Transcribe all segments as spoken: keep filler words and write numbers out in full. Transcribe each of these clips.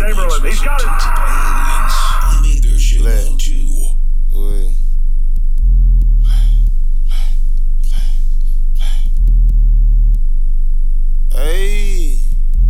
Chamberlain, he's got it. I made their shit loud too. Wait. Hey,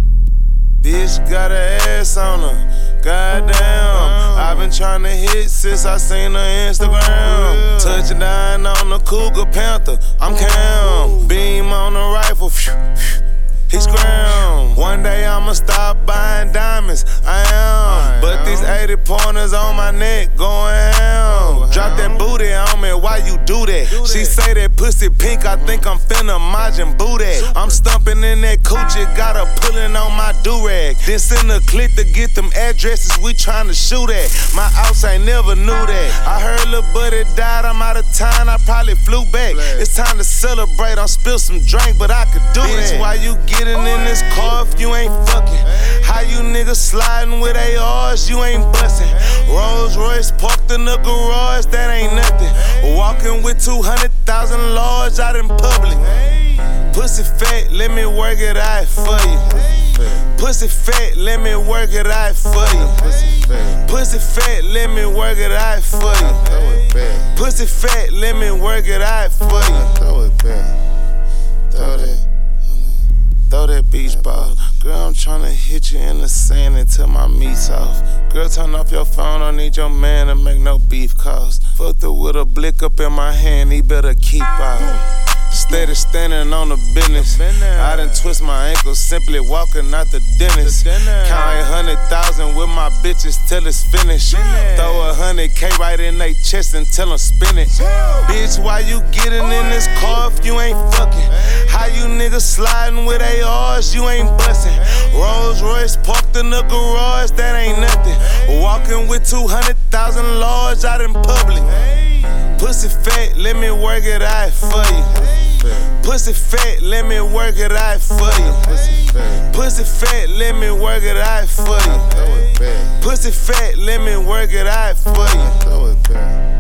bitch got her ass on her. Goddamn, I've been trying to hit since I seen her Instagram. Touchdown on the Cougar Panther, I'm Cam. Beam on the rifle, phew, phew. He scram. One day I'ma stop buying diamonds, I am. But these eighty pointers on my neck going ham. Drop that booty on me, why you do that? She say that pussy pink, I think I'm finna Majin booty. I'm stumping in that coochie, got her pulling on my do-rag. Then send a click to get them addresses we tryna shoot at. My outs ain't never knew that. I heard lil' buddy died, I'm out of town, I probably flew back. It's time to celebrate, I'll spill some drink, but I could do that. Bitch, why you getting in this car if you ain't fucking? How you niggas sliding with A Rs, you ain't bustin'. Rolls Royce parked in the garage, that ain't nothing. Walking with two hundred thousand large out in public. Pussy fat, let me work it out for you. Pussy fat, let me work it out for you. Pussy fat, let me work it out for you. Pussy fat, let me work it out for you. Throw it back. Throw that. Throw that beach ball. Girl, I'm tryna hit you in the sand until my meat's off. Girl, turn off your phone, I need your man to make no beef calls. Fucked her with a blick up in my hand, he better keep out. Steady standing on the business. I done twist my ankles simply walking out the dentist. Count a hundred thousand with my bitches till it's finished. Throw a hundred K right in they chest and tell them spin it. Bitch, why you getting in this car if you ain't fucking? How you niggas sliding with A Rs, you ain't bustin'. Rolls Royce parked in the garage, that ain't nothing. Walking with two hundred thousand large out in public. Pussy fat, let me work it out for you. Pussy fat, let me work it out for you. Pussy fat, let me work it out for you. Pussy fat, let me work it out for you.